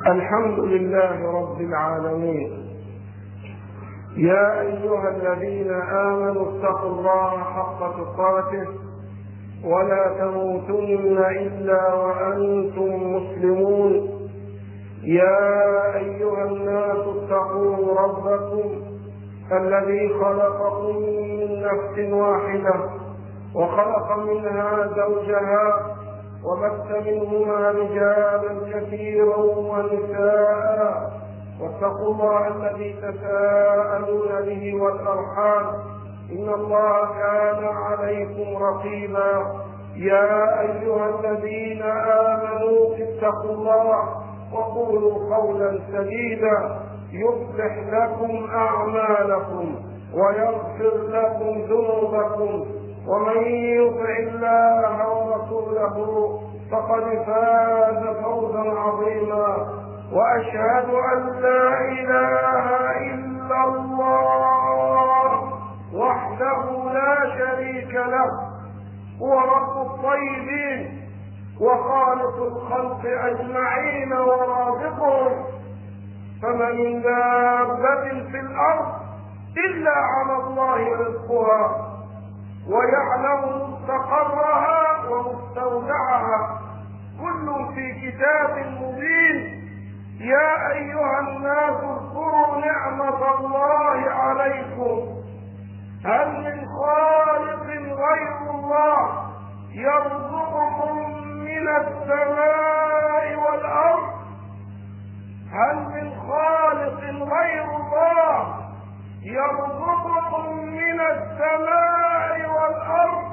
الحمد لله رب العالمين. يا أيها الذين آمنوا اتقوا الله حق تقاته ولا تموتن إلا وأنتم مسلمون. يا أيها الناس اتقوا ربكم الذي خلقكم من نفس واحدة وخلق منها زوجها وبث منهما رجالا كثيرا ونساء واتقوا الله الذي تساءلون به والأرحام إن الله كان عليكم رقيبا. يا أيها الذين آمنوا اتقوا الله وقولوا قولا سديدا يصلح لكم أعمالكم ويغفر لكم ذنوبكم ومن يطع الله ورسوله فقد فاز فوزا عظيما. وأشهد أن لا إله إلا الله وحده لا شريك له هو رب الطيبين وخالق الخلق أجمعين ورازقهم، فما من دابة في الأرض إلا على الله رزقها ويعلم مستقرها ومستودعها كل في كتاب مبين. يا أيها الناس اذكروا نعمة الله عليكم، هل من خالق غير الله يرزقكم من السماء والأرض؟ هل من خالق غير الله يرزقكم من السماء والأرض؟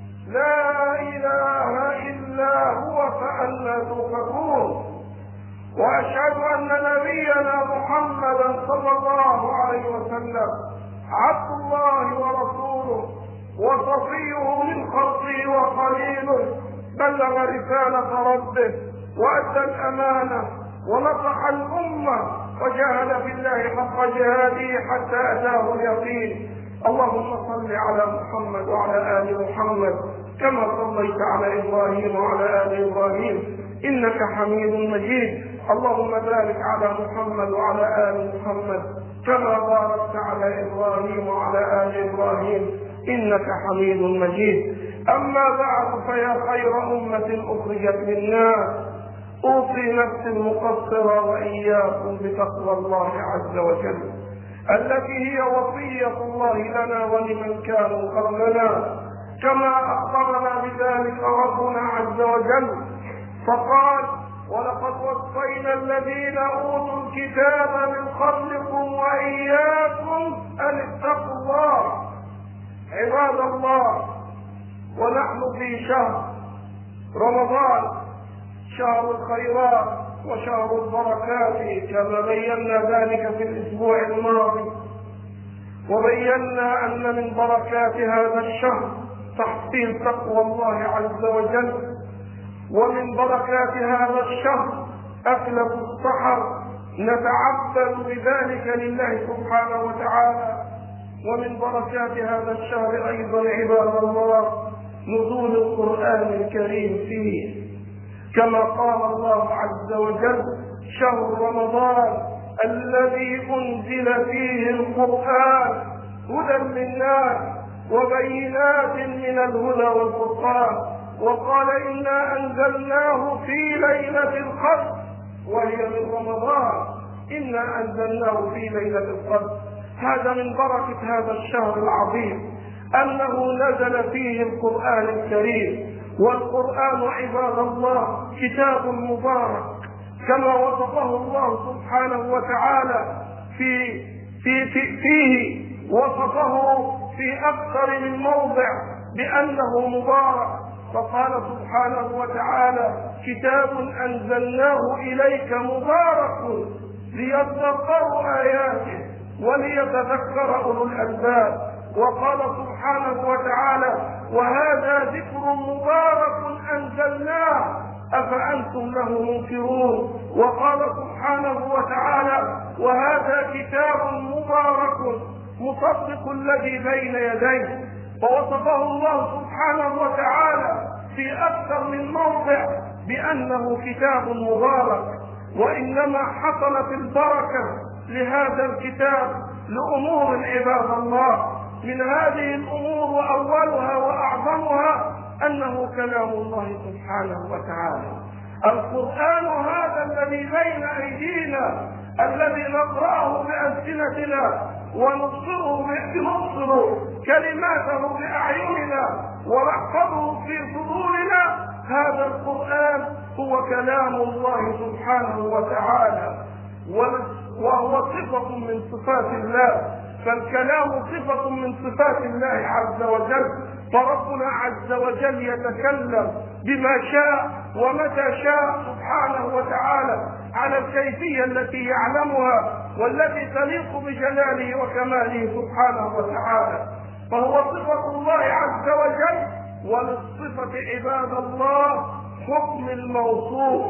لا إله إلا هو فأنى تؤفكون. وأشهد أن نبينا محمدا صلى الله عليه وسلم عبد الله ورسوله وصفيه من خلقه وخليله، بلغ رسالة ربه وأدى الأمانة ونصح الأمة وجاهد في الله حق جهاده حتى أتاه اليقين. اللهم صل على محمد وعلى آل محمد كما صليت على إبراهيم وعلى آل إبراهيم إنك حميد مجيد. اللهم بارك على محمد وعلى آل محمد كما باركت على إبراهيم وعلى آل إبراهيم إنك حميد مجيد. أما بعد، فيا خير أمة أخرجت للناس، أوصي نفسي المقصرة وإياكم بتقوى الله عز وجل التي هي وصية الله لنا ولمن كانوا قبلنا، كما أخبرنا بذلك ربنا عز وجل فقال: ولقد وصينا الذين أوتوا الكتاب من قبلكم وإياكم أن اتقوا الله. عباد الله، ونحن في شهر رمضان، شهر الخيرات وشهر البركات، كما بينا ذلك في الأسبوع الماضي، وبينا أن من بركات هذا الشهر تحصيل تقوى الله عز وجل، ومن بركات هذا الشهر أكلة السحر نتعبد بذلك لله سبحانه وتعالى. ومن بركات هذا الشهر أيضا عباد الله نزول القرآن الكريم فيه، كما قال الله عز وجل: شهر رمضان الذي أنزل فيه القرآن هدى للناس وبينات من الهدى والفرقان. وقال: إنا أنزلناه في ليلة القدر وهي من رمضان. إنا أنزلناه في ليلة القدر. هذا من بركة هذا الشهر العظيم أنه نزل فيه القرآن الكريم. والقرآن عباد الله كتاب مبارك، كما وصفه الله سبحانه وتعالى فيه وصفه في أكثر من موضع بأنه مبارك. فقال سبحانه وتعالى: كتاب أنزلناه إليك مبارك ليتدبروا آياته وليتذكر أولو الألباب. وقال سبحانه وتعالى: وهذا ذكر مبارك أنزلناه أفأنتم له منكرون. وقال سبحانه وتعالى: وهذا كتاب مبارك مصدق الذي بين يديه. فوصفه الله سبحانه وتعالى في أكثر من موضع بأنه كتاب مبارك. وإنما حصلت البركة لهذا الكتاب لأمور عباد الله. من هذه الأمور وأولها وأعظمها أنه كلام الله سبحانه وتعالى. القرآن هذا الذي بين أيدينا، الذي نقرأه بألسنتنا ونبصر كلماته بأعيننا ونحفظه في صدورنا، هذا القرآن هو كلام الله سبحانه وتعالى، وهو صفة من صفات الله. فالكلام صفة من صفات الله عز وجل، فربنا عز وجل يتكلم بما شاء ومتى شاء سبحانه وتعالى على الكيفية التي يعلمها والتي تليق بجلاله وكماله سبحانه وتعالى. فهو صفة الله عز وجل. وللصفة عباد الله حكم الموصوف،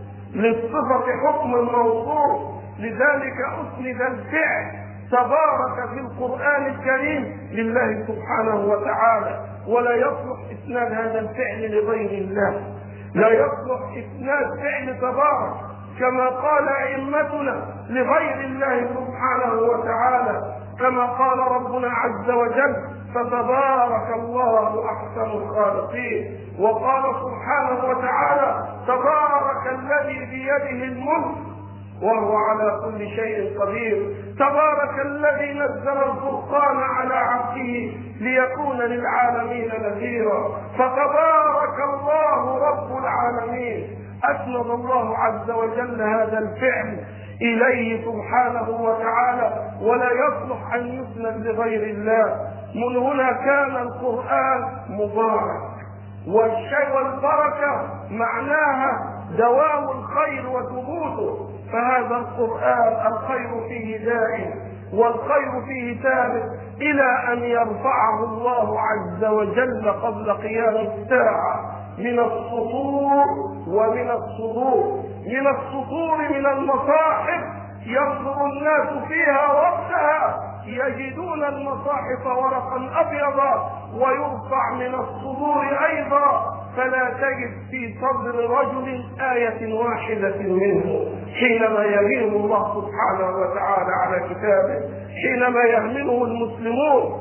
للصفة حكم الموصوف، لذلك أسند الفعل تبارك في القرآن الكريم لله سبحانه وتعالى، ولا يصلح إسناد هذا الفعل لغير الله. لا يصلح إسناد فعل تبارك كما قال أئمتنا لغير الله سبحانه وتعالى، كما قال ربنا عز وجل: فتبارك الله أحسن الخالقين. وقال سبحانه وتعالى: تبارك الذي بيده الملك وهو على كل شيء قدير. تبارك الذي نزل الفرقان على عبده ليكون للعالمين نذيرا. فتبارك الله رب العالمين. أسند الله عز وجل هذا الفعل إليه سبحانه وتعالى، ولا يصلح أن يسند لغير الله. من هنا كان القرآن مبارك. والشيء والبركة معناها دوام الخير وثبوته، فهذا القرآن الخير فيه دائم والخير فيه ثابت إلى أن يرفعه الله عز وجل قبل قيام الساعة من السطور ومن الصدور. من السطور من المصاحف ينظر الناس فيها وقتها يجدون المصاحف ورقا أبيضا، ويرفع من الصدور أيضا، فلا تجد في صدر رجل آية واحدة منه. حينما يمين الله سبحانه وتعالى على كتابه، حينما يهمله المسلمون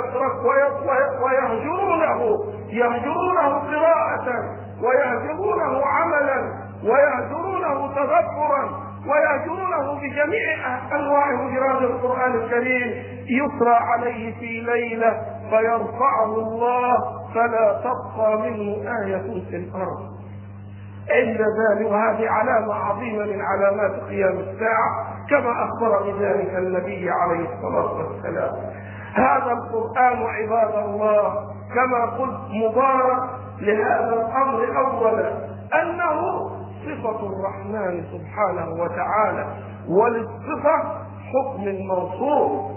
يهجرونه قراءة، ويهجرونه عملا، ويهجرونه تدبرا، ويهجرونه بجميع أنواع هجران القرآن الكريم، يسرى عليه في ليلة فيرفعه الله فلا تبقى منه آية في الأرض. عند ذلك، وهذه علامة عظيمة من علامات قيام الساعة كما أخبر بذلك النبي عليه الصلاة والسلام. هذا القرآن عباد الله كما قلت مبارك لهذا الأمر أولا أنه صفة الرحمن سبحانه وتعالى، وللصفة حكم الموصوف.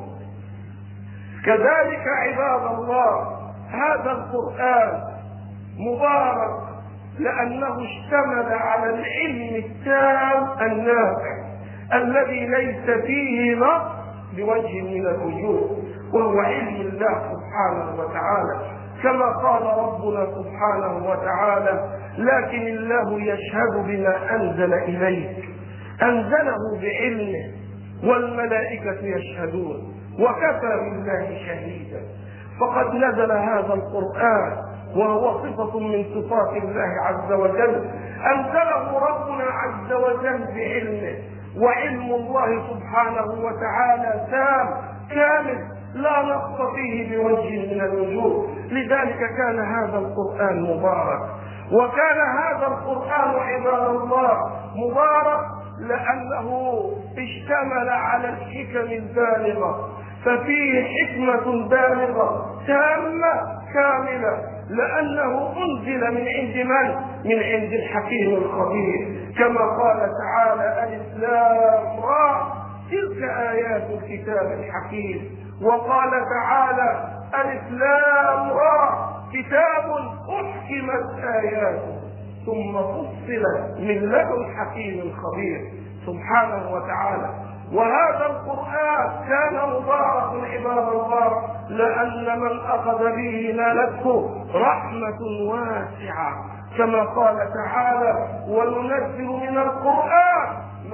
كذلك عباد الله هذا القرآن مبارك لأنه اشتمل على العلم التام النافع الذي ليس فيه نقص بوجه من الوجوه، وهو علم الله سبحانه وتعالى، كما قال ربنا سبحانه وتعالى: لكن الله يشهد بما أنزل إليك، أنزله بعلمه والملائكة يشهدون وكفى بالله شهيدا. فقد نزل هذا القرآن وهو صفة من صفات الله عز وجل، أنزله ربنا عز وجل بعلمه، وعلم الله سبحانه وتعالى تام كامل لا نقص فيه بوجه من الوجوه. لذلك كان هذا القرآن مبارك. وكان هذا القرآن عباد الله مبارك لأنه اشتمل على الحكم البالغة، ففيه حكمة بالغة تامة كاملة، لأنه أنزل من عند من؟ من عند الحكيم الخبير، كما قال تعالى: ألف لام را تلك آيات الكتاب الحكيم. وقال تعالى: ألف لام را كتاب أحكمت آياته ثم فصلت من لدن حكيم خبير سبحانه وتعالى. وهذا القرآن كان مبارك عباد الله لأن من أخذ به نالته رحمة واسعة، كما قال تعالى: وننزل من القرآن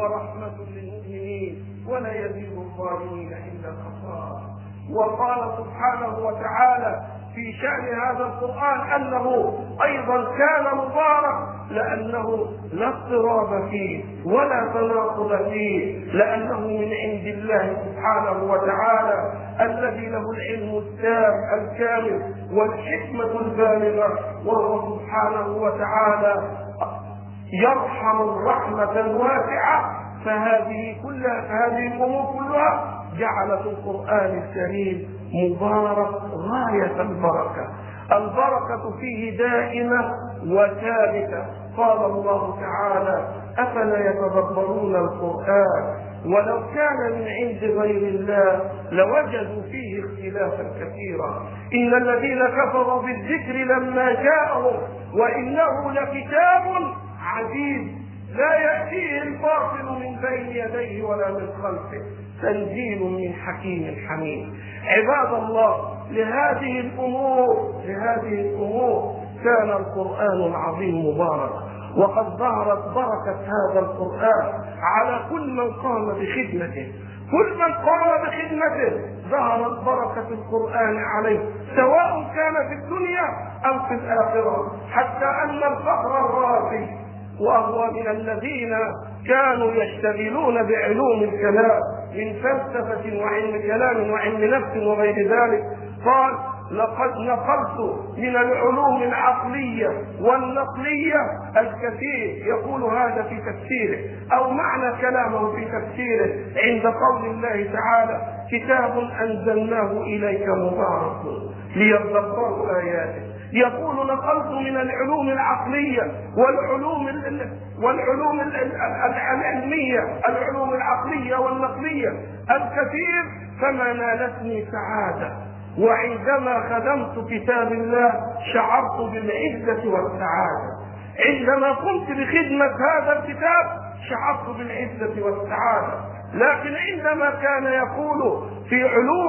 ورحمة للمؤمنين ولا يزيد الظالمين إلا خسارا. وقال سبحانه وتعالى في شأن هذا القرآن أنه أيضا كان مبارك لأنه لا اضطراب فيه ولا تناقض فيه، لأنه من عند الله سبحانه وتعالى الذي له العلم التام الكامل والحكمة البالغة، وهو سبحانه وتعالى يرحم الرحمة واسعة. فهذه الأمور كلها جعلت القرآن الكريم مبارك غاية البركة. البركة فيه دائمة وثابتة. قال الله تعالى: أفلا يتدبرون القرآن ولو كان من عند غير الله لوجدوا فيه اختلافا كثيرا. إن الذين كفروا بالذكر لما جاءهم وإنه لكتاب عزيز لا يأتيه الباطل من بين يديه ولا من خلفه تنزيل من حكيم حميد. عباد الله، لهذه الأمور كان القرآن العظيم مبارك، وقد ظهرت بركة هذا القرآن على كل من قام بخدمته. كل من قام بخدمته ظهرت بركة القرآن عليه، سواء كان في الدنيا أو في الآخرة. حتى أن الفخر الرازي، وهو من الذين كانوا يشتغلون بعلوم الكلام من فلسفة وعلم كلام وعلم نفس وغير ذلك، قال: لقد نقلت من العلوم العقلية والنقلية الكثير. يقول هذا في تفسيره أو معنى كلامه في تفسيره عند قول الله تعالى: كتاب أنزلناه إليك مبارك ليدبروا آياته. يقول: نقلت من العلوم العقلية والعلوم العلمية، العلوم العقلية والنقلية الكثير، فما نالتني سعادة. وعندما خدمت كتاب الله شعرت بالعزة والسعادة. عندما قمت بخدمة هذا الكتاب شعرت بالعزة والسعادة. لكن عندما كان يقول في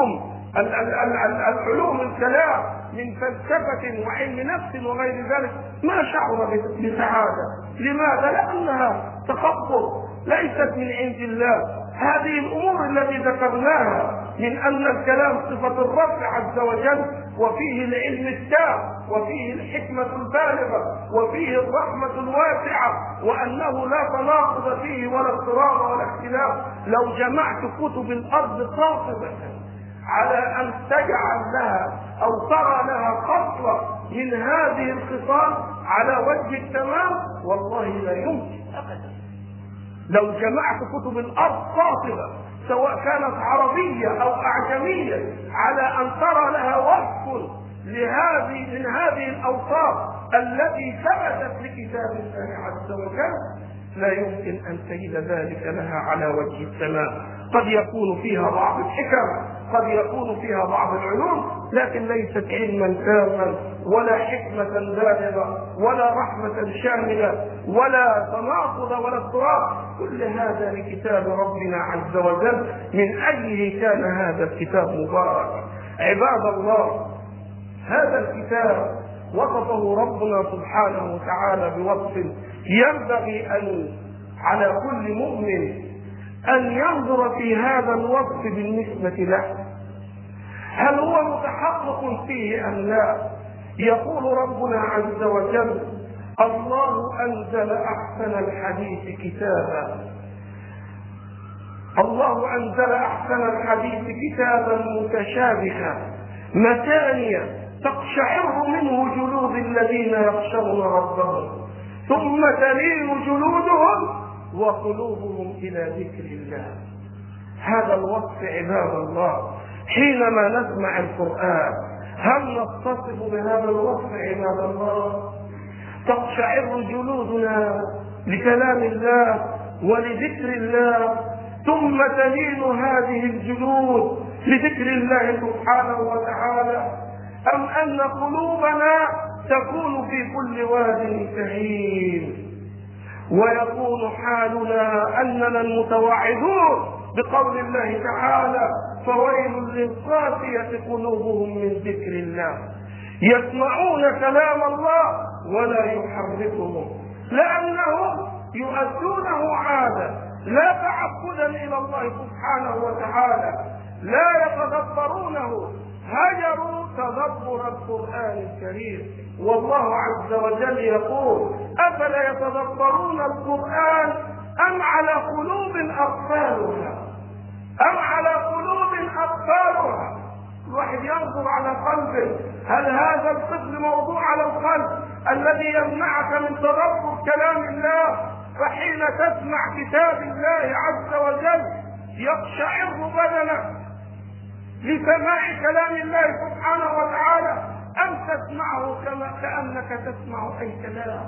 العلوم الكلام من فلسفة وعلم نفس وغير ذلك ما شعر بسعادة. لماذا؟ لأنها تخبط ليست من عند الله. هذه الأمور التي ذكرناها من أن الكلام صفة الرب عز وجل، وفيه العلم التام، وفيه الحكمة البالغة، وفيه الرحمة الواسعة، وأنه لا تناقض فيه ولا اضطراب ولا اختلاف. لو جمعت كتب الأرض قاطبة على أن تجعل لها أو ترى لها خصلة من هذه الخصال على وجه التمام والله لا يمكن أبدا. لو جمعت كتب الأرض قاطبة سواء كانت عربية أو أعجمية على أن ترى لها وصف من هذه الأوصاف التي ثبتت لكتاب الله عز وجل لا يمكن أن تجد ذلك لها على وجه السماء. قد يكون فيها بعض الحكم، قد يكون فيها بعض العلوم، لكن ليست علما تاما ولا حكمة بالغة ولا رحمة شاملة ولا تناقض ولا اضطراب. كل هذا لكتاب ربنا عز وجل، من أجله كان هذا الكتاب مبارك. عباد الله، هذا الكتاب وصفه ربنا سبحانه وتعالى بوصف ينبغي أن على كل مؤمن أن ينظر في هذا الوصف بالنسبة له، هل هو متحقق فيه أم لا؟ يقول ربنا عز وجل: الله أنزل أحسن الحديث كتابا. الله أنزل أحسن الحديث كتابا متشابها مثانية تقشعر منه جلود الذين يخشون ربهم ثم تلين جلودهم وقلوبهم إلى ذكر الله. هذا الوصف عباد الله حينما نسمع القرآن هل نتصف بهذا الوصف عباد الله؟ تقشعر جلودنا لكلام الله ولذكر الله، ثم تلين هذه الجلود لذكر الله سبحانه وتعالى، أم أن قلوبنا تكون في كل واد كهيل ويكون حالنا أننا المتوعدون بقول الله تعالى: فويل للقاسية قلوبهم من ذكر الله يسمعون كلام الله ولا يحركهم، لأنهم يؤدونه عادة لا تعبدا إلى الله سبحانه وتعالى، لا يتدبرونه، هجروا تدبر القرآن الكريم. والله عز وجل يقول: أفلا يتدبرون القرآن أم على قلوب أقفالها؟ أم على قلوب أقفالها؟ الواحد ينظر على قلبه، هل هذا القفل موضوع على القلب الذي يمنعك من تدبر كلام الله؟ فحين تسمع كتاب الله عز وجل يقشعر بدنك لسماع كلام الله سبحانه وتعالى، أم تسمعه كأنك تسمع أي كلام،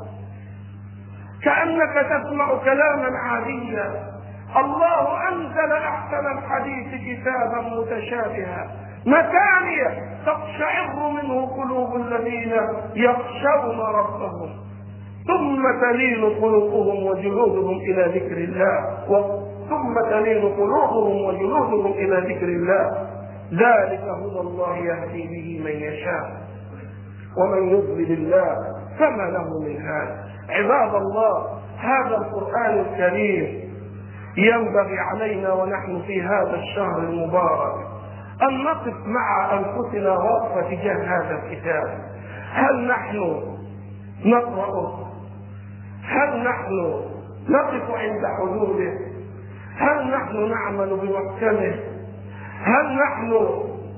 كأنك تسمع كلاما عاديا. الله أنزل أحسن الحديث كتابا متشابها مثانية تقشعر منه قلوب الذين يخشون ربهم ثم تلين قلوبهم وجلودهم إلى ذكر الله، ثم تلين قلوبهم وجلودهم إلى ذكر الله. ذلك هدى الله يهدي به من يشاء ومن يضلل الله فما له من هاد. عباد الله، هذا القرآن الكريم ينبغي علينا ونحن في هذا الشهر المبارك أن نقف مع أنفسنا وقفة تجاه هذا الكتاب. هل نحن نقرأه؟ هل نحن نقف عند حدوده؟ هل نحن نعمل بمحكمه؟ هل نحن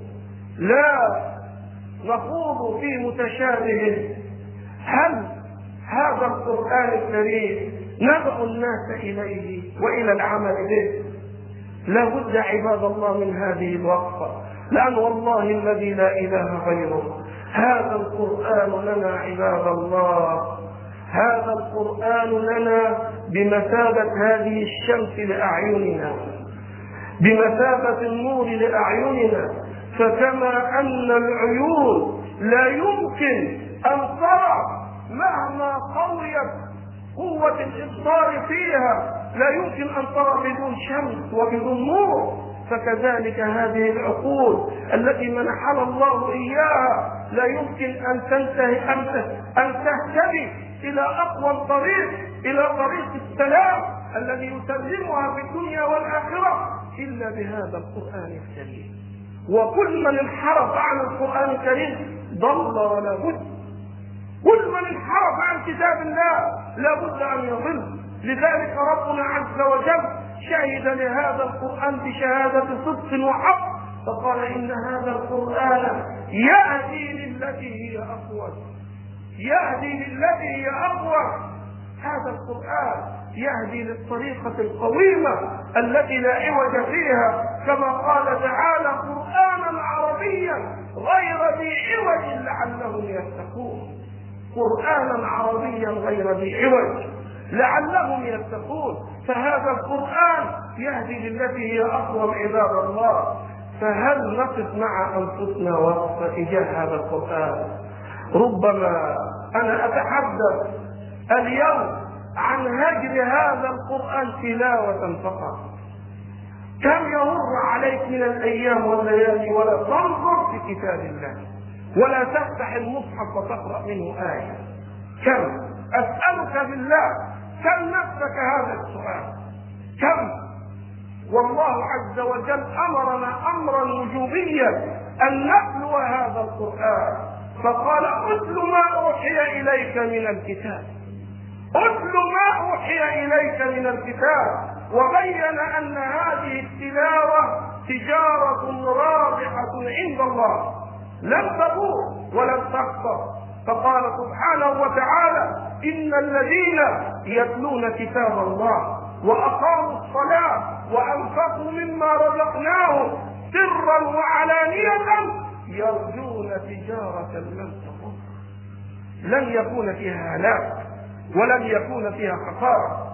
لا نخوض في متشابهه؟ هل هذا القرآن الكريم ندعو الناس إليه وإلى العمل به؟ لا بد عباد الله من هذه الوقفة، لأن والله الذي لا إله غيره هذا القرآن لنا عباد الله، هذا القرآن لنا بمثابة هذه الشمس لأعيننا، بمثابة النور لأعيننا. فكما أن العيون لا يمكن أن ترى مهما قويت قوة الإبصار فيها، لا يمكن أن ترى بدون شمس وبدون نور، فكذلك هذه العقول التي منحنا الله إياها لا يمكن أن تنتهي أن تهتدي إلى أقوى طريق، إلى طريق السلام الذي يسلمها في الدنيا والآخرة إلا بهذا القرآن الكريم. وكل من انحرف عن القرآن الكريم ضل ولا بد، كل من انحرف عن كتاب الله لا بد أن يضل. لذلك ربنا عز وجل شهد لهذا القرآن بشهادة صدق وحق، فقال: إن هذا القرآن يهدي للتي هي أقوى، يهدي للتي هي أقوى. هذا القرآن يهدي للطريقة القويمة التي لا عوج فيها، كما قال تعالى: قرآنا عربيا غير ذي عوج لعلهم يتقون. قرآنا عربيا غير ذي عوج لعلهم يتقون. فهذا القرآن يهدي للتي هي أقوى عباد الله. فهل نقف مع أنفسنا وقفة تجاه هذا القرآن؟ ربما أنا أتحدث اليوم عن هجر هذا القرآن تلاوة فقط. كم يمر عليك من الأيام والليالي ولا تنظر في كتاب الله، ولا تفتح المصحف وتقرأ منه آية؟ كم؟ أسألك بالله، كم نفسك هذا السؤال؟ كم؟ والله عز وجل أمرنا أمرا وجوبيا أن نتلو هذا القرآن، فقال: أتل ما أوحي إليك من الكتاب، أتل ما أوحي إليك من الكتاب. وبين أن هذه التلاوة تجارة رابحة عند الله لن تبور ولن تخسر. فقال سبحانه وتعالى: إن الذين يتلون كتاب الله وأقاموا الصلاة وأنفقوا مما رزقناهم سرا وعلانية يرجون تجارة لن تبور. لن يكون فيها هلاك ولن يكون فيها خسارة،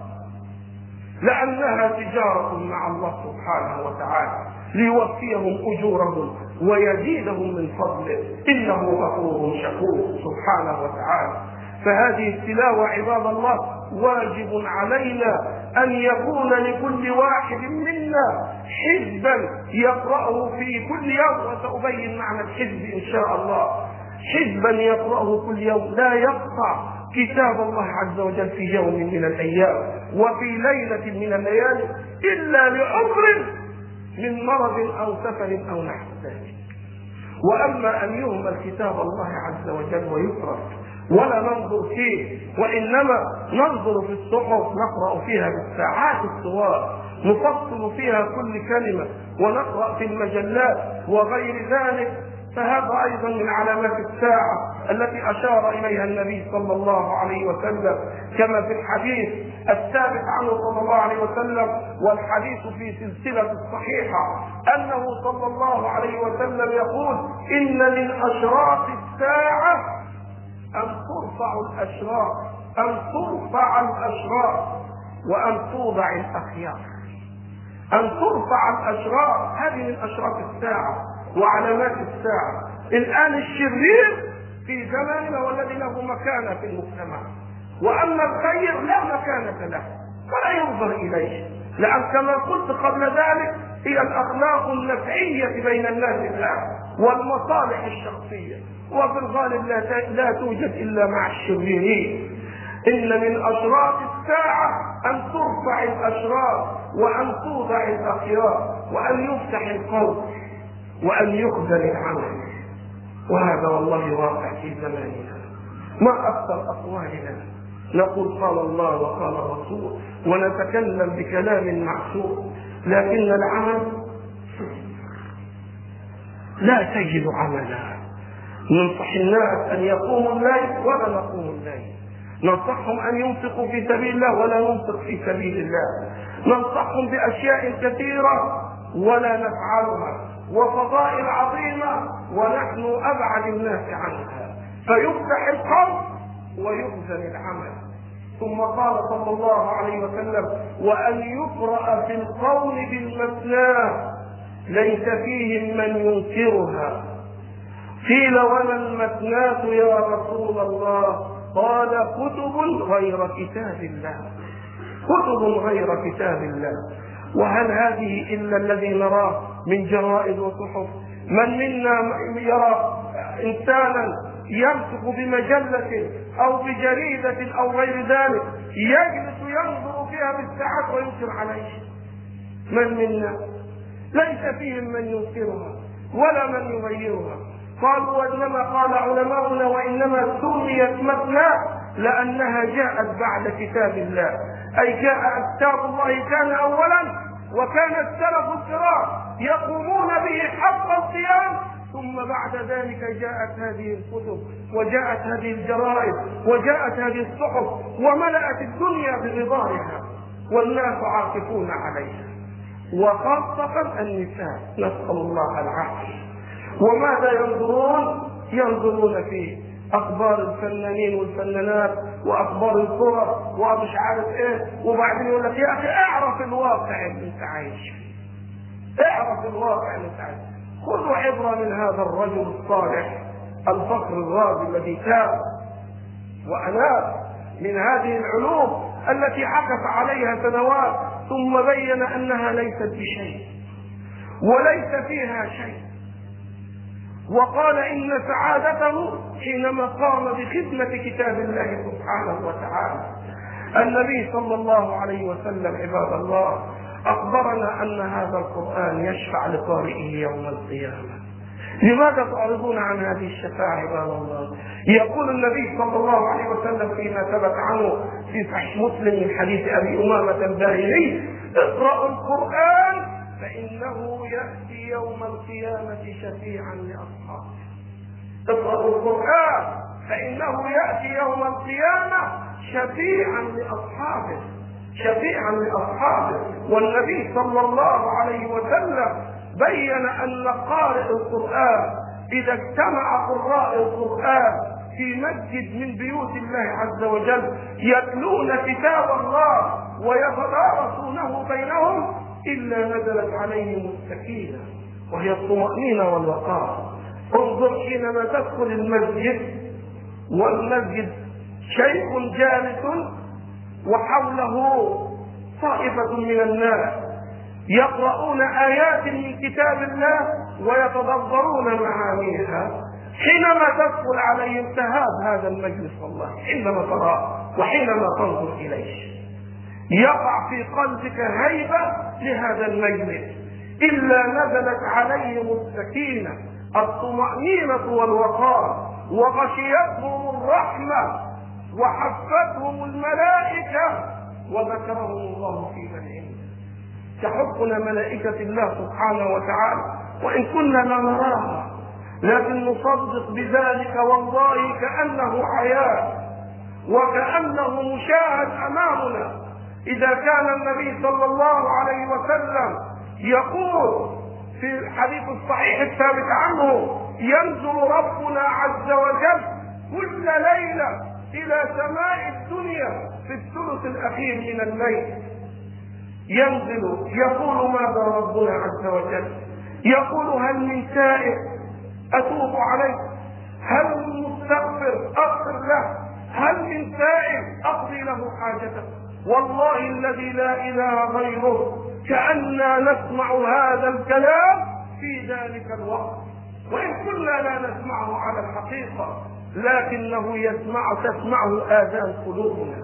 لأنها تجارة مع الله سبحانه وتعالى ليوفيهم أجورهم ويزيدهم من فضله، إنه غفور شكور سبحانه وتعالى. فهذه التلاوة عباد الله واجب علينا أن يكون لكل واحد منا حزبا يقرأه في كل يوم، وسأبين معنى الحزب إن شاء الله. حزبا يقرأه كل يوم لا يقطع كتاب الله عز وجل في يوم من الأيام وفي ليلة من الليالي إلا لعذر من مرض أو سفر أو نحو ذلك. وأما أن يهمل كتاب الله عز وجل ويترك ولا ننظر فيه، وإنما ننظر في الصحف نقرأ فيها بالساعات الطوال، نفصل فيها كل كلمة، ونقرأ في المجلات وغير ذلك، فهذا أيضا من علامات الساعة التي أشار إليها النبي صلى الله عليه وسلم كما في الحديث الثابت عنه صلى الله عليه وسلم، والحديث في سلسلة الصحيحة، أنه صلى الله عليه وسلم يقول: إن من أشراط الساعة أن ترفع الأشرار وأن توضع الأخيار. أن ترفع الأشرار هذه من أشراط الساعة وعلامات الساعة. الآن الشرير في زماننا والذي له مكانة في المجتمع، وأما الخير لا مكانة له ولا ينظر إليه، لأن كما قلت قبل ذلك هي الأخلاق النفعية بين الناس الآن والمصالح الشخصية، وفي الغالب لا توجد إلا مع الشريرين. إن من أشراط الساعة أن ترفع الأشرار وأن توضع الأخيار وأن يفتح القول وأن يخزن العمل. وهذا والله واقع في زماننا. ما أكثر أقوالنا نقول قال الله وقال الرسول ونتكلم بكلام معصوم، لكن العمل لا تجد عملا. ننصح الناس أن يقوموا الليل ولا نقوم الليل، ننصحهم أن ينفقوا في سبيل الله ولا ننفق في سبيل الله، ننصحهم بأشياء كثيرة ولا نفعلها، وفضائل عظيمة ونحن أبعد الناس عنها، فيفتح القول ويخزن العمل. ثم قال صلى الله عليه وسلم: وأن يقرأ في القول بالمثنى ليس فيهم من ينكرها. قيل: وما المثناة يا رسول الله؟ قال: كتب غير كتاب الله. كتب غير كتاب الله. وهل هذه إلا الذي نراه من جرائد وصحف؟ من منا يرى إنسانا يمسك بمجلة أو بجريدة أو غير ذلك يجلس ينظر فيها بالساعات وينكر عليه؟ من منا؟ ليس فيهم من ينكرها ولا من يغيرها. قالوا: وإنما قال علماؤنا وإنما سميت مثنى لأنها جاءت بعد كتاب الله، أي جاء كتاب الله كان أولا، وكان السلف الكرام يقومون به حق القيام، ثم بعد ذلك جاءت هذه الكتب وجاءت هذه الجرائد وجاءت هذه الصحف وملأت الدنيا بغبارها والناس عاكفون عليها، وخاصة النساء، نسأل الله العافية. وماذا ينظرون؟ ينظرون في أخبار الفنانين والفنانات وأخبار الكرة ومش عارف إيه، وبعدين يقول لك: يا أخي اعرف الواقع اللي أنت عايش فيه، اعرف الواقع اللي أنت عايش فيه. خذوا عبرة من هذا الرجل الصالح الفخر الرازي الذي تاب وأناب من هذه العلوم التي عكف عليها سنوات، ثم بين أنها ليست بشيء وليس فيها شيء، وقال إن سعادته حينما قام بخدمة كتاب الله سبحانه وتعالى. النبي صلى الله عليه وسلم عباد الله أخبرنا أن هذا القرآن يشفع لقارئه يوم القيامة. لماذا تعرضون عن هذه الشفاعة عباد الله؟ يقول النبي صلى الله عليه وسلم فيما ثبت عنه في صحيح مسلم من حديث أبي أمامة الباهلي: اقرأوا القرآن فإنه يأتي يوم القيامة شفيعا لأصحابه. اقرأوا القرآن فإنه يأتي يوم القيامة شفيعا لأصحابه، شفيعا لأصحابه. والنبي صلى الله عليه وسلم بين أن قارئ القرآن إذا اجتمع قراء القرآن في مسجد من بيوت الله عز وجل يتلون كتاب الله ويتدارسونه بينهم إلا نزلت عليهم السكينة وهي الطمأنينة والوقار. انظر حينما تدخل المسجد والمسجد شيخ جالس وحوله طائفة من الناس يقرؤون آيات من كتاب الله ويتدبرون معانيها، حينما تدخل عليه تهاب هذا المجلس والله، حينما تراه وحينما تنظر إليه يقع في قلبك هيبة لهذا المجلس، إلا نزلت عليهم السكينة الطمأنينة والوقار، وغشيتهم الرحمة، وحفتهم الملائكة، وذكرهم الله في من عنده. تحفنا ملائكة الله سبحانه وتعالى وإن كنا لا نراها، لكن نصدق بذلك والله كأنه حياة وكأنه مشاهد أمامنا. إذا كان النبي صلى الله عليه وسلم يقول في الحديث الصحيح الثابت عنه: ينزل ربنا عز وجل كل ليلة إلى سماء الدنيا في الثلث الأخير من الليل، ينزل يقول: ماذا ربنا عز وجل؟ يقول: هل من تائب أتوب عليه؟ هل من مستغفر أغفر له؟ هل من تائب أقضي له حاجته؟ والله الذي لا إله غيره كأننا نسمع هذا الكلام في ذلك الوقت، وإن كنا لا نسمعه على الحقيقة، لكنه تسمعه آذان قلوبنا،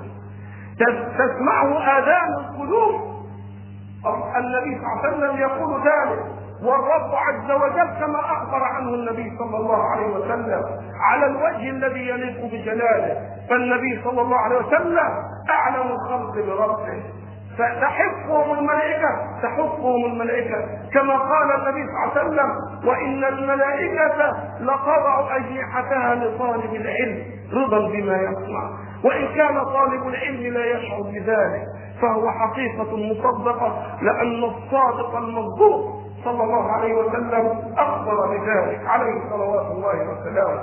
تسمعه آذان القلوب. النبي صلى الله عليه وسلم يقول ذلك، والرب عز وجل كما أخبر عنه النبي صلى الله عليه وسلم على الوجه الذي يليق بجلاله. فالنبي صلى الله عليه وسلم أعلم الخلق بربه، فتحفهم الملائكة كما قال النبي صلى الله عليه وسلم: وإن الملائكة لتضع أجنحتها لطالب العلم رضا بما يصنع. وإن كان طالب العلم لا يشعر بذلك فهو حقيقة مصدقة، لأن الصادق المصدوق صلى الله عليه وسلم أخبر بذلك عليه صلوات الله وسلامه.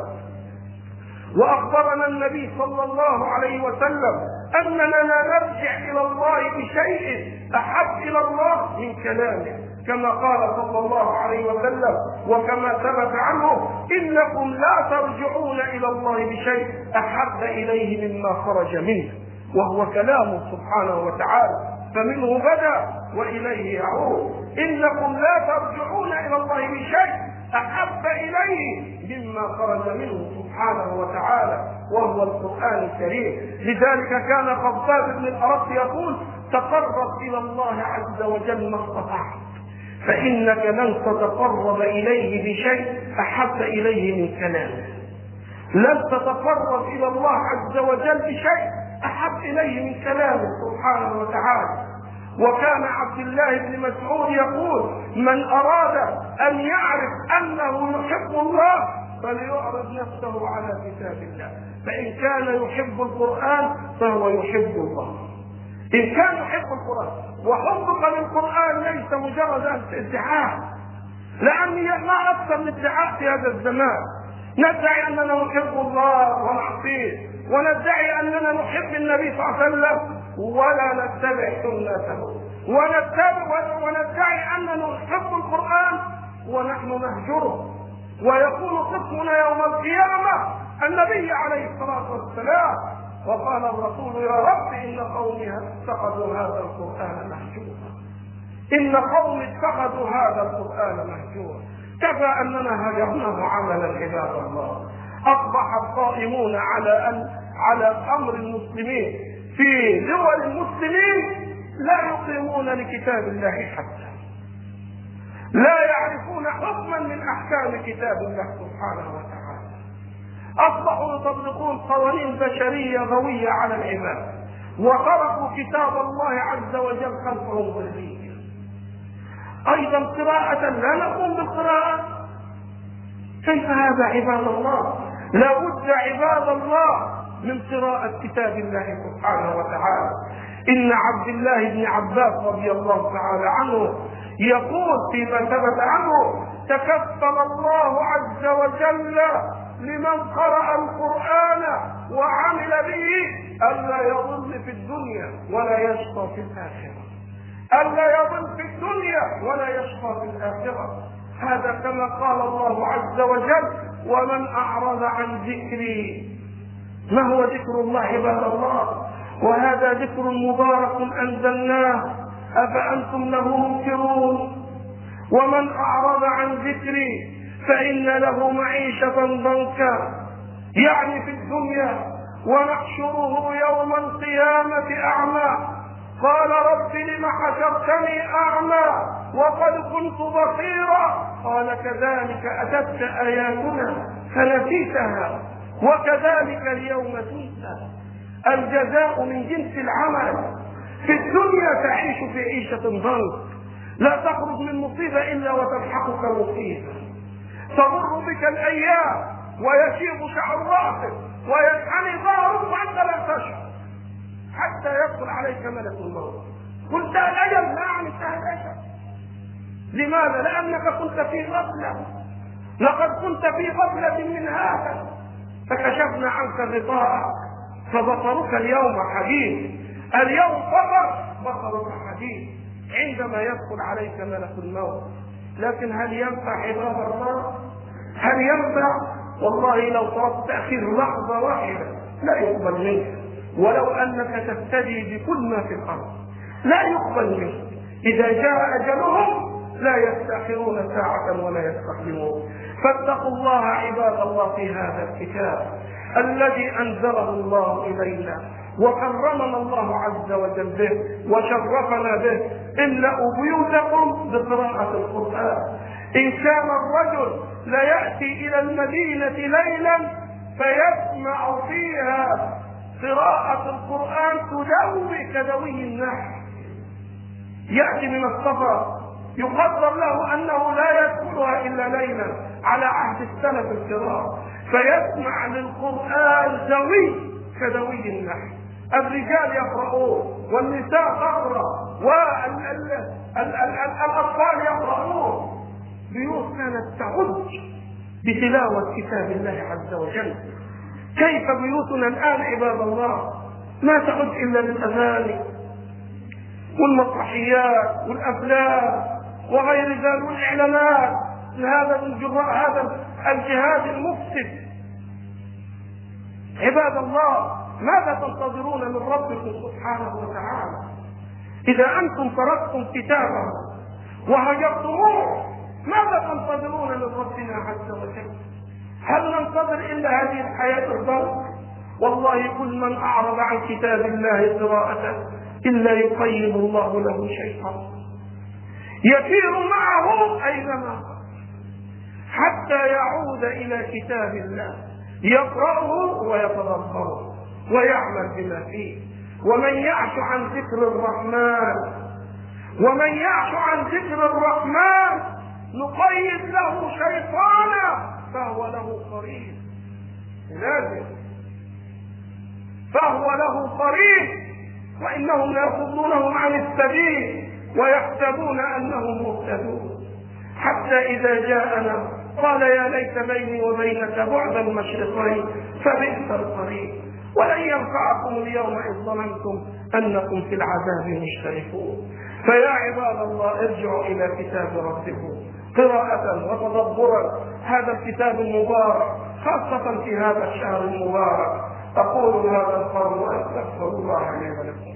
وأخبرنا النبي صلى الله عليه وسلم أننا لا نرجع إلى الله بشيء أحب إلى الله من كلامه، كما قال صلى الله عليه وسلم وكما ثبت عنه: إنكم لا ترجعون إلى الله بشيء أحب إليه مما خرج منه، وهو كلامه سبحانه وتعالى، فمنه بدأ وإليه يعود. إنكم لا ترجعون إلى الله بشيء أحب إليه مما خرج منه سبحانه وتعالى، وهو القرآن الكريم. لذلك كان خباب بن الأرط يقول: تقرب إلى الله عز وجل ما استطعت، فإنك لن تتقرب إليه بشيء أحب إليه من كلامه. لن تتقرب إلى الله عز وجل بشيء أحب إليه من كلامه سبحانه وتعالى. وكان عبد الله بن مسعود يقول: من أراد أن يعرف أنه يحب الله فليعرض نفسه على كتاب الله، فإن كان يحب القرآن فهو يحب الله. إن كان يحب القرآن، وحبك للقرآن ليس مجرد ادعاء، لأن ما أكثر من ادعاء في هذا الزمان. ندعي أننا نحب الله ونعصيه، وندعي أننا نحب النبي صلى الله عليه وسلم ولا نتبع سنته، وندعي أننا نحب القرآن ونحن نهجره. ويكون قسمنا يوم القيامة النبي عليه الصلاة والسلام: وقال الرسول: يا رب إن قومي اتخذوا هذا القرآن مهجورا. إن قومي اتخذوا هذا القرآن مهجورا. كفى أننا هجرناه عملا عباد الله. أصبح القائمون على أمر المسلمين في دول المسلمين لا يقيمون لكتاب الله حتى، لا يعرفون حكما من أحكام كتاب الله سبحانه وتعالى. أصبحوا يطبقون قوانين بشرية غوية على العباد، وتركوا كتاب الله عز وجل خلفهم ظلميا. أيضا قراءة لا نقوم بالقراءة، كيف هذا عباد الله؟ لا بد عباد الله من قراءة كتاب الله سبحانه وتعالى. إن عبد الله بن عباس رضي الله تعالى عنه يقول فيما ثبت عنه: تكفل الله عز وجل لمن قرأ القرآن وعمل به ألا يضل في الدنيا ولا يشقى في الآخرة. ألا يضل في الدنيا ولا يشقى في الآخرة. هذا كما قال الله عز وجل: ومن أعرض عن ذكري. ما هو ذكر الله عباد الله؟ وهذا ذكر مبارك أنزلناه أفأنتم له منكرون. ومن أعرض عن ذكري فإن له معيشة ضنكا، يعني في الدنيا، ونحشره يوم القيامة أعمى. قال رب لم حشرتني أعمى وقد كنت بصيرا؟ قال كذلك أتتك آياتنا فنسيتها وكذلك اليوم تنسى. الجزاء من جنس العمل. في الدنيا تعيش في عيشة ضنك، لا تخرج من مصيبة إلا وتلحقك مصيبة، تمر بك الأيام ويشيب شعر رأسك وينحني ظهرك وأنت لا تشعر حتى يدخل عليك ملك الموت. قلت الأجل؟ نعم انتهى الأجل. لماذا؟ لأنك كنت في غفلة، لقد كنت في غفلة من هذا، فكشفنا عنك غطاءك فبصرك اليوم حديد. اليوم بصرك حديد عندما يدخل عليك ملك الموت. لكن هل ينفع عباد الله؟ هل ينفع؟ والله لو طلبت تأخير لحظة واحدة لا يقبل منك، ولو أنك تفتدي بكل ما في الأرض لا يقبل منك. إذا جاء أجلهم لا يستأخرون ساعة ولا يستقدمون. فاتقوا الله عباد الله في هذا الكتاب الذي أنزله الله إلينا وكرمنا الله عز وجل به وشرفنا به. املأوا بيوتكم بقراءة القرآن. إن كان الرجل ليأتي إلى المدينة ليلا فيسمع فيها قراءة القرآن تدوي كدوي النحل، يأتي من السفر يقدر له أنه لا يدخلها إلا ليلا على عهد السلف الكرام، فيسمع للقرآن دوي كدوي النحل. الرجال يقرؤون والنساء تقرأ والأطفال يقرؤون. بيوت كانت تعج بتلاوة كتاب الله عز وجل. كيف بيوتنا الآن عباد الله؟ ما تعد إلا بالأغاني والمسرحيات والأفلام وغير ذلك والإعلانات هذا من جراء هذا الجهاد المفسد. عباد الله ماذا تنتظرون من ربكم سبحانه وتعالى إذا أنتم تركتم كتابه وهجرتموه؟ ماذا تنتظرون من ربنا عز وجل؟ هل ننتظر إلا هذه الحياة الضوء؟ والله كل من أعرض عن كتاب الله قراءته إلا يقيم الله له شيئا يسير معه أينما حتى يعود إلى كتاب الله يقرأه ويتدبره ويعمل بما فيه. ومن يعش عن ذكر الرحمن نقيد له شيطانا فهو له قرين وإنهم ليصدونهم عن السبيل ويحسبون أنهم مهتدون. حتى إذا جاءنا قال يا ليت بيني وبينك بعد المشرقين فبئس القرين. ولن ينفعكم اليوم إذ ظننتم أنكم في العذاب مشتركون. فيا عباد الله ارجعوا إلى كتاب ربكم قراءة وتدبرا هذا الكتاب المبارك خاصة في هذا الشهر المبارك. أقول هذا القول وأستغفر الله لي ولكم.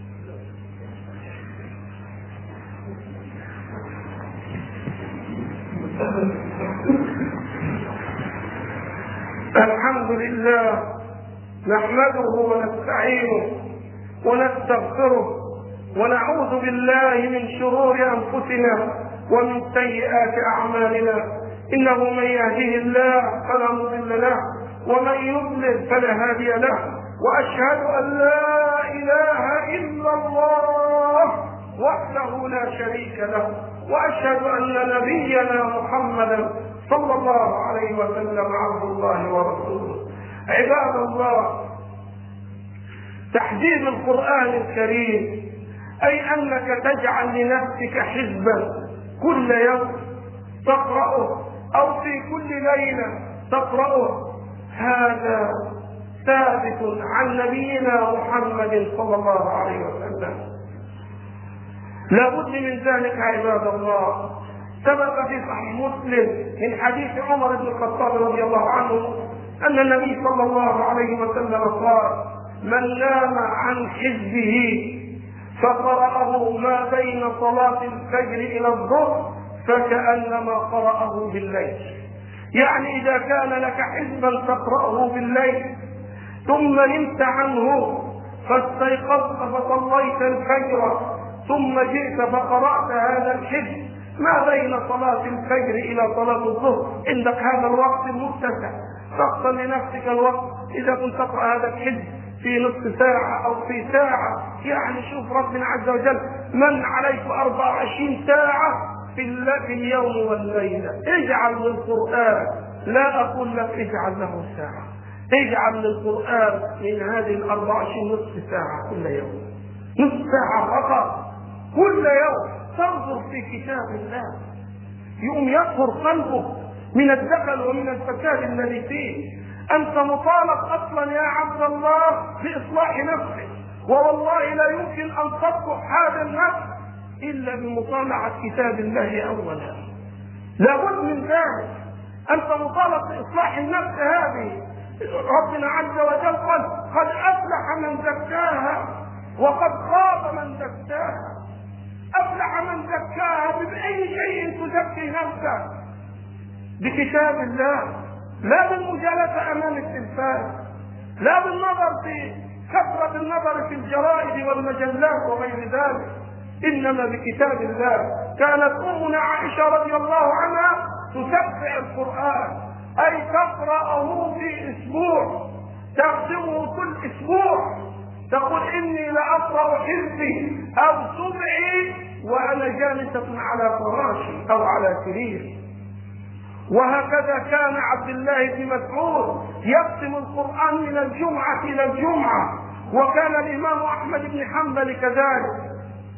الحمد لله نحمده ونستعينه ونستغفره ونعوذ بالله من شرور أنفسنا ومن سيئات أعمالنا. إنه من يهده الله فلا مضل له ومن يضلل فلا هادي له. وأشهد أن لا إله إلا الله وحده لا شريك له. وأشهد أن نبينا محمدا صلى الله عليه وسلم عبد الله ورسوله. عباد الله تحديد القرآن الكريم أي أنك تجعل لنفسك حزبا كل يوم تقرأه أو في كل ليلة تقرأه. هذا ثابت عن نبينا محمد صلى الله عليه وسلم. لا بد من ذلك عباد الله. ثبت في صحيح مسلم من حديث عمر بن الخطاب رضي الله عنه أن النبي صلى الله عليه وسلم قال من نام عن حزبه فقرأه ما بين صلاة الفجر إلى الظهر فكأنما قرأه بالليل. يعني إذا كان لك حزبا تقرأه بالليل ثم نمت عنه فاستيقظت فصليت الفجر ثم جئت فقرأت هذا الحزب ما بين صلاة الفجر إلى صلاة الظهر، عندك هذا الوقت المتسع، تقسم لنفسك الوقت. إذا كنت تقرأ هذا الحزب في نصف ساعة أو في ساعة، يعني شوف ربنا عز وجل من عليك 24 ساعة في اليوم والليلة. اجعل للقرآن، لا أقول لك اجعل له ساعة، اجعل للقرآن من هذه 24 نصف ساعة كل يوم، نصف ساعة فقط كل يوم تنظر في كتاب الله، يوم يطهر قلبه من الدخل ومن الفساد الذي فيه. أنت مطالب أصلا يا عبد الله بإصلاح نفسك، ووالله لا يمكن أن تصلح هذا النفس إلا بمطالعة كتاب الله أولا، لابد من ذلك. أنت مطالب بإصلاح النفس هذه. ربنا عز وجل قال قد أفلح من زكاها وقد خاب من دساها. أفلح من زكاها، بأي شيء تزكي نفسك؟ بكتاب الله، لا بالمجالسة أمام التلفاز، لا بالنظر في كثرة النظر في الجرائد والمجلات وغير ذلك، إنما بكتاب الله. كانت أمنا عائشة رضي الله عنها تتبع القرآن، أي تقرأه في أسبوع، تختمه كل أسبوع، تقول إني لأقرأ حزبي أو سبعي وأنا جالسة على فراشي أو على سريري. وهكذا كان عبد الله بن مسعود يختم القرآن من الجمعة إلى الجمعة، وكان الإمام أحمد بن حنبل كذلك.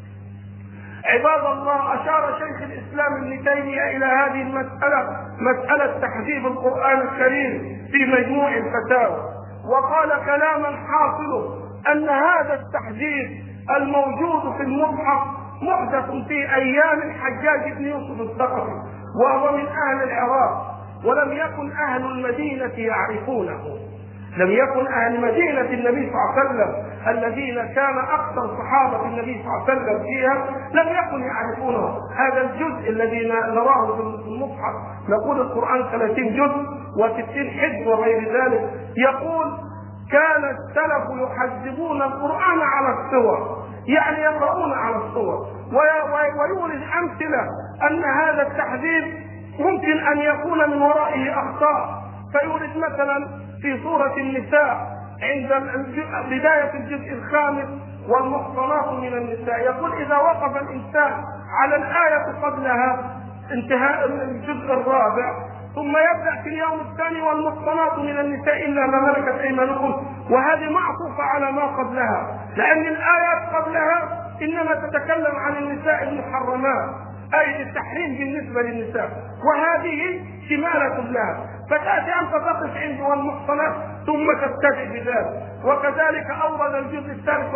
عباد الله، أشار شيخ الإسلام ابن تيمية إلى هذه المسألة، مسألة تحديث القرآن الكريم، في مجموع الفتاوى، وقال كلاما حاصله أن هذا التحديث الموجود في المصحف محدث في أيام الحجاج بن يوسف الثقفي، وهو من أهل العراق، ولم يكن أهل المدينة يعرفونه، لم يكن أهل مدينة النبي صلى الله عليه وسلم الذين كان أكثر صحابة النبي صلى الله عليه وسلم فيها لم يكن يعرفونه. هذا الجزء الذي نراه في المصحف، نقول القرآن 30 جزء و60 حزب وغير ذلك، يقول كان السلف يحذبون القرآن على الصور، يعني يقرؤون على الصور، ويورد أمثلة أن هذا التحذيب ممكن أن يكون من ورائه أخطاء. فيورد مثلا في سورة النساء عند بداية الجزء الخامس والمحصنات من النساء، يقول إذا وقف الإنسان على الآية قبلها انتهاء الجزء الرابع، ثم يبدأ في اليوم الثاني والمحصنات من النساء إلا ما ملكت أيمانكم، وهذه معطوفة على ما قبلها، لأن الآيات قبلها إنما تتكلم عن النساء المحرمات، أي التحريم بالنسبة للنساء، وهذه شمالة لها، فتأتي أنت تقف عند والمحصنات ثم تبتدئ بذلك. وكذلك أورد الجزء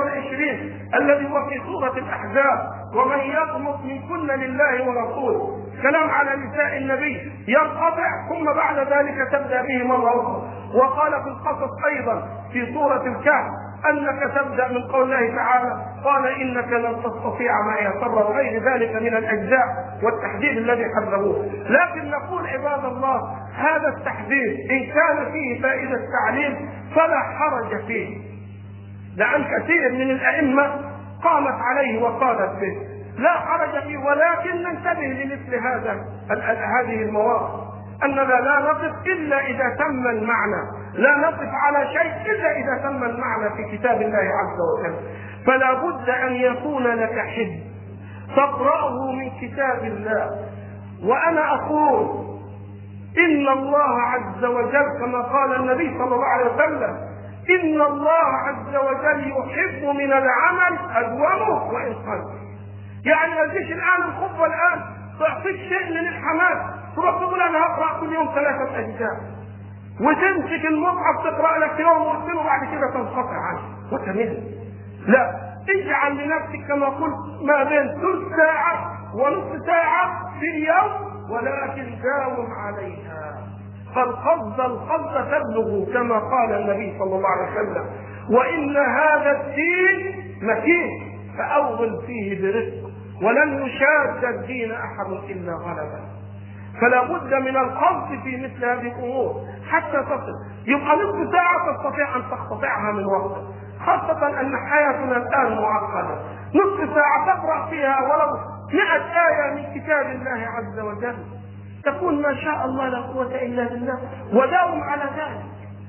23 الذي هو في سورة الأحزاب، ومن يقنط منكن لله ورسوله، كلام على نساء النبي ينقطع، ثم بعد ذلك تبدأ به مرة أخرى. وقال في القصص أيضا في سورة الكهف أنك تبدأ من قول الله تعالى قال إنك لن تستطيع معي صبرا، وغير ذلك من الأجزاء والتحديد الذي حذروه. لكن نقول عباد الله هذا التحديد إن كان فيه فائدة تعليم فلا حرج فيه، لأن كثير من الأئمة قامت عليه وقالت به، لا حرج فيه، ولكن ننتبه لمثل هذه المواقف، أننا لا نقف إلا إذا تم المعنى، لا نقف على شيء إلا إذا تم المعنى في كتاب الله عز وجل. فلا بد أن يكون لك حزب تقرأه من كتاب الله. وأنا أقول إن الله عز وجل كما قال النبي صلى الله عليه وسلم إن الله عز وجل يحب من العمل أدومه وإن قل. يعني ما تجيش الآن الخطبة الآن تعطيك شيء من الحماس تروح تقول أنا هقرأ كل يوم 3 أجزاء، وتمسك المصحف تقرأ لك يوم واثنين وبعد كده تنقطع عنه وتمل. لا، اجعل لنفسك كما قلت ما بين ثلث ساعة ونصف ساعة في اليوم، ولكن داوم عليها، فالقبض تبلغ كما قال النبي صلى الله عليه وسلم وإن هذا الدين متين فأوغل فيه برزق ولن يشاد الدين أحد إلا غلبه. فلا بد من القصد في مثل هذه الامور حتى تصل. يبقى نصف ساعه تستطيع ان تقتطعها من وقتك، خاصه ان حياتنا الان معقده. نصف ساعه تقرا فيها ولو 100 آية من كتاب الله عز وجل، تكون ما شاء الله لا قوة إلا بالله، وداوم على ذلك،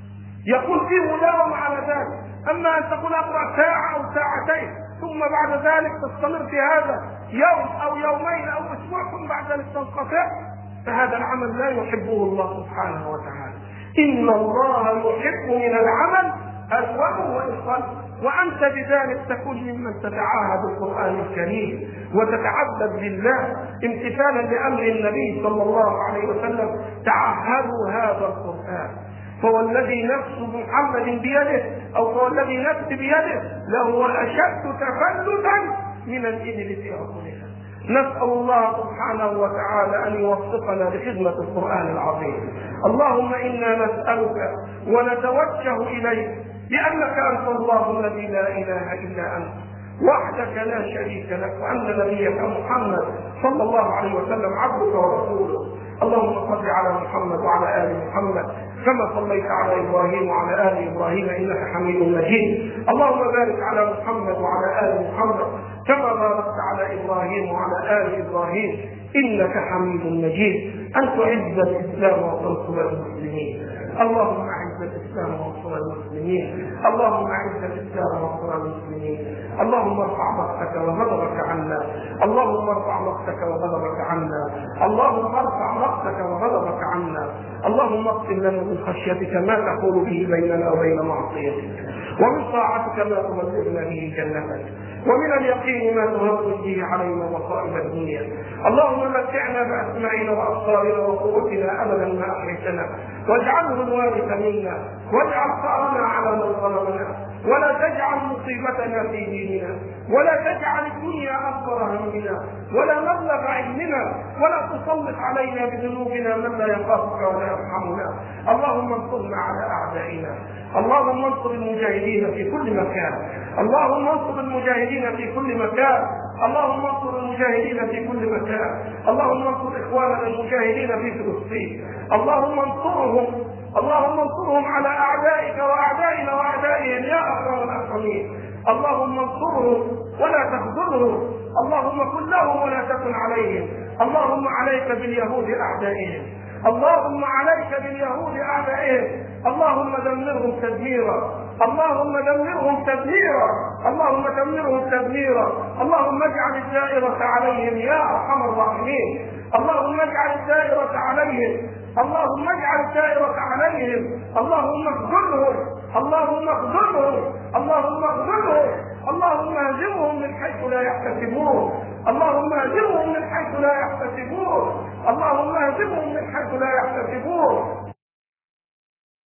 يكون فيه مداوم على ذلك. أما أن تقول أقرأ ساعة أو ساعتين ثم بعد ذلك تستمر في هذا يوم أو يومين أو أسبوع ثم بعد ذلك تنقطع، فهذا العمل لا يحبه الله سبحانه وتعالى. إن الله يحب من العمل أدومه وإخلاصه، وأنت بذلك تكون ممن تتعاهد القرآن الكريم وتتعبد لله امتثالا لأمر النبي صلى الله عليه وسلم. تعهدوا هذا القرآن، فهو الذي نفس محمد بيده أو فهو الذي نفس بيده لهو أشد تفلتا من الإبل في عقولها. نسأل الله سبحانه وتعالى أن يوفقنا لخدمة القرآن العظيم. اللهم إنا نسألك ونتوجه إليك بأنك أنت الله الذي لا إله إلا أنت وحدك لا شريك لك، وأن نبيك محمد صلى الله عليه وسلم عبدك ورسوله. اللهم صل على محمد وعلى آل محمد كما صليت على إبراهيم وعلى آل إبراهيم إنك حميد مجيد. اللهم بارك على محمد وعلى آل محمد كما باركت على إبراهيم وعلى آل إبراهيم إنك حميد مجيد. أن تعز الإسلام وتنصر المسلمين. اللهم أعز الإسلام وانصر المسلمين. اللهم أعز الإسلام وانصر المسلمين. اللهم ارفع مقتك وغضبك عنا. اللهم ارفع مقتك وغضبك عنا. اللهم ارفع مقتك وغضبك عنا. اللهم اقسم لنا من خشيتك ما تحول به بيننا وبين معصيتك، ومن طاعتك ما تبلغنا به جنتك، ومن اليقين ما تهون به علينا مصائب الدنيا. اللهم متعنا بأسماعنا وأبصارنا وقوتنا أبدا ما أحييتنا، واجعله الوارث منا، واجعل ثأرنا على من ظلمنا، ولا تجعل مصيبتنا في ديننا، ولا تجعل الدنيا أكبر همنا ولا مبلغ علمنا، ولا تسلط علينا بذنوبنا من لا يخافك ولا يرحمنا. اللهم انصرنا على أعدائنا. اللهم انصر المجاهدين في كل مكان. اللهم انصر المجاهدين في كل مكان. اللهم انصر المجاهدين في كل مكان. اللهم انصر إخواننا المجاهدين في فلسطين. اللهم انصرهم. اللهم انصرهم على أعدائك وأعدائنا وأعدائهم يا أكرم الأكرمين. اللهم انصرهم ولا تخذلهم. اللهم كن لهم ولا تكن عليهم. اللهم عليك باليهود أعدائهم. اللهم عليك باليهود أعدائهم. اللهم دمرهم تدميرا. اللهم دمرهم تدميرا. اللهم دمرهم تدميرا. اللهم اجعل الدائرة عليهم يا أرحم الراحمين. اللهم اجعل الدائرة عليهم. اللهم اجعل الدائرة عليهم. اللهم اخذلهم. اللهم اخذلهم. اللهم اخذلهم. اللهم اهزمهم من حيث لا يحتسبون. اللهم اهزمهم من حيث لا يحتسبون. اللهم اهزمهم من حيث لا يحتسبون.